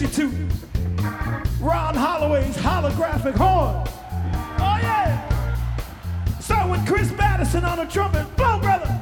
introduce you to Ron Holloway's holographic horn. Oh yeah! Start with Chris Madison on the trumpet. Blow, brother!